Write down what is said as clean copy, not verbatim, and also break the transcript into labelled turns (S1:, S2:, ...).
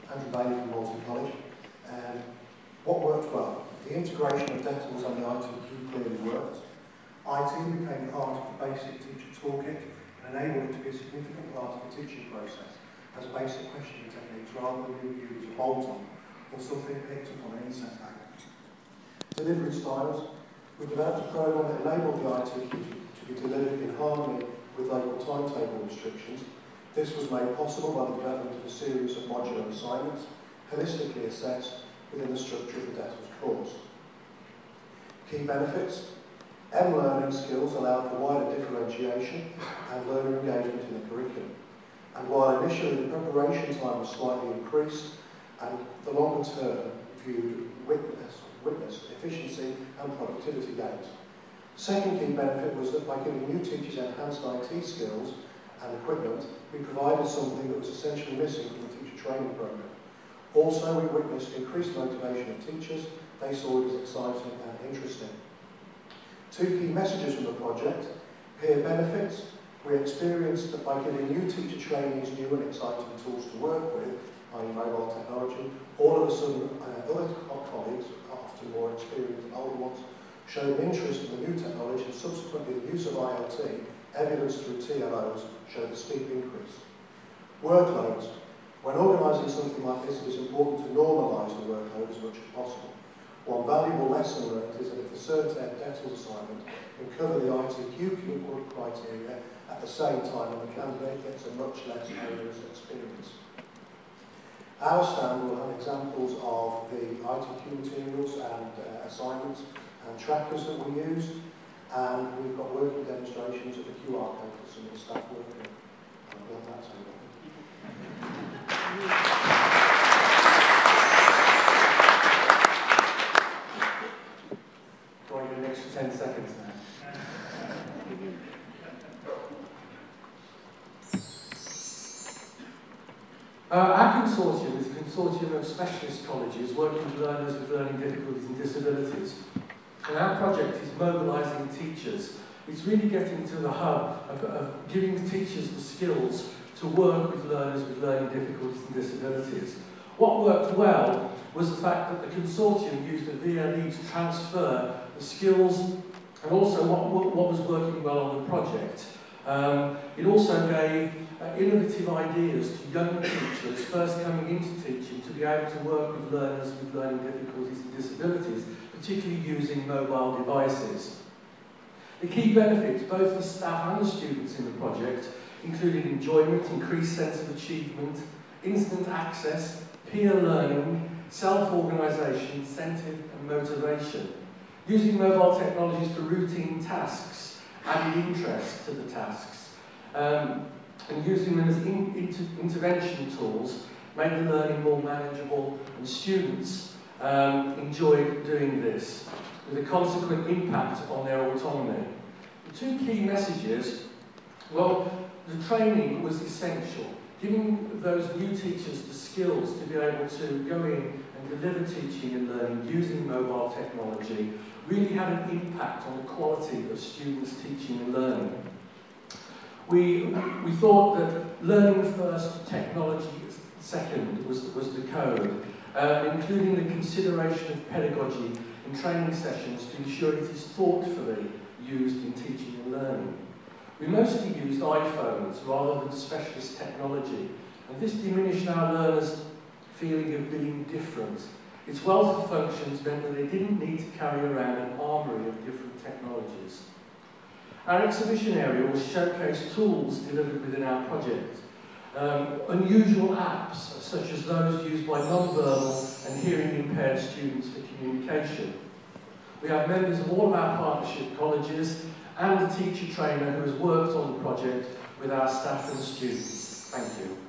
S1: Andrew Bailey from Malton College. What worked well? The integration of Dentals and the ITQ clearly worked. IT became part of the basic teacher toolkit and enabled it to be a significant part of the teaching process as basic questioning techniques rather than being viewed as a bolt-on or something picked up on an inset bag. Delivery styles. We developed a program that enabled the ITQ to be delivered in harmony with local timetable restrictions. This was made possible by the development of a series of modular assignments, holistically assessed within the structure of the Dentals course. Key benefits. M-learning skills allow for wider differentiation and learner engagement in the curriculum. And while initially the preparation time was slightly increased, and the longer term viewed witnessed efficiency and productivity gains. Second key benefit was that by giving new teachers enhanced IT skills and equipment, we provided something that was essentially missing from the teacher training program. Also, we witnessed increased motivation of teachers. They saw it as exciting and interesting. Two key messages from the project: peer benefits. We experienced that by giving new teacher trainees new and exciting tools to work with, i.e. mobile technology, all of a sudden other colleagues, often more experienced than older ones, showed an interest in the new technology, and subsequently the use of IoT, evidenced through TLOs, showed a steep increase. Workloads. When organising something like this, it is important to normalise the workload as much as possible. One valuable lesson learned is that if the Certec Dentals assignment can cover the ITQ criteria at the same time, and the candidate gets a much less onerous experience. Our stand will have examples of the ITQ materials and assignments and trackers that we use, and we've got working demonstrations of the QR code for some of the staff working. I'm glad that's over. Go on, an extra 10 seconds now.
S2: Our consortium is a consortium of specialist colleges working with learners with learning difficulties and disabilities. And our project is mobilising teachers. It's really getting to the hub of giving teachers the skills to work with learners with learning difficulties and disabilities. What worked well was the fact that the consortium used a VLE to transfer the skills and also what was working well on the project. It also gave innovative ideas to young teachers first coming into teaching to be able to work with learners with learning difficulties and disabilities, particularly using mobile devices. The key benefits, both for staff and the students in the project, included enjoyment, increased sense of achievement, instant access, peer learning, self-organisation, incentive and motivation. Using mobile technologies for routine tasks added interest to the tasks, and using them as intervention tools made the learning more manageable, and students enjoyed doing this, with a consequent impact on their autonomy. The two key messages, well, the training was essential, giving those new teachers the skills to be able to go in and deliver teaching and learning using mobile technology really had an impact on the quality of students' teaching and learning. We thought that learning first, technology second was the code, including the consideration of pedagogy in training sessions to ensure it is thoughtfully used in teaching and learning. We mostly used iPhones rather than specialist technology, and this diminished our learners' feeling of being different. Its wealth of functions meant that they didn't need to carry around an armoury of different technologies. Our exhibition area will showcase tools delivered within our project. Unusual apps, such as those used by non-verbal and hearing-impaired students for communication. We have members of all of our partnership colleges and a teacher trainer who has worked on the project with our staff and students. Thank you.